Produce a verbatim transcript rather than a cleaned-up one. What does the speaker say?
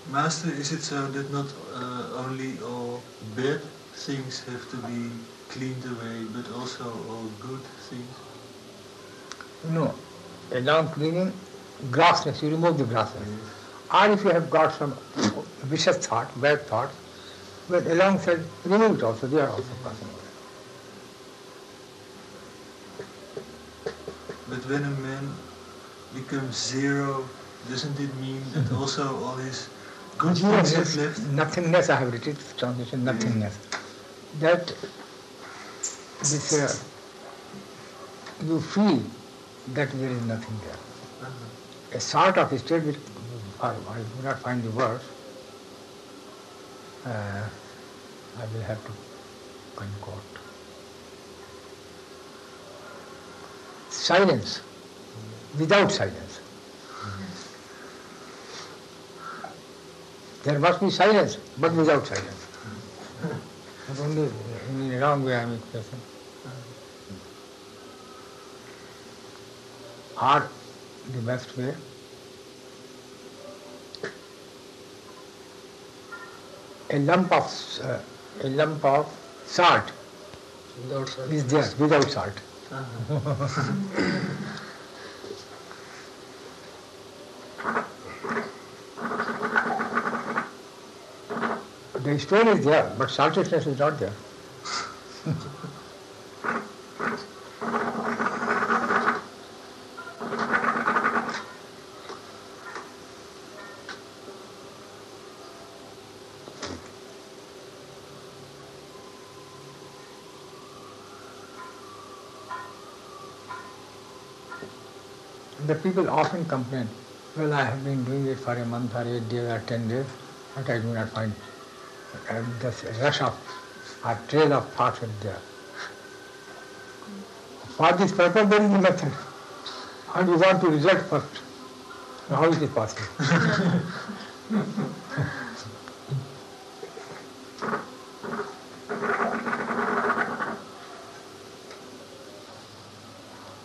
Master, is it so that not uh, only all bad things have to be cleaned away, but also all good things? No. Along cleaning, grossness, you remove the grossness. Or if you have got some vicious thought, bad thoughts, but alongside, remove it also, they are also passing away. But when a man becomes zero, doesn't it mean that also all his good things have left? Nothingness, I have written this translation, nothingness. That this, uh, you feel that there is nothing there. Uh-huh. A sort of state which, I, I do not find the words, uh, I will have to concord. Silence, without silence. There must be silence, but without silence. Not only in a wrong way I am expressing. Or the best way, a lump of uh, a lump of salt, without salt. Is there without salt. Uh-huh. The stone is there, but saltedness is not there. The people often complain, well, I have been doing it for a month or eight days or ten days, but I do not find uh, this rush of or trail of thoughts is there. For this purpose, there is a method. And you want to result first. How is it possible?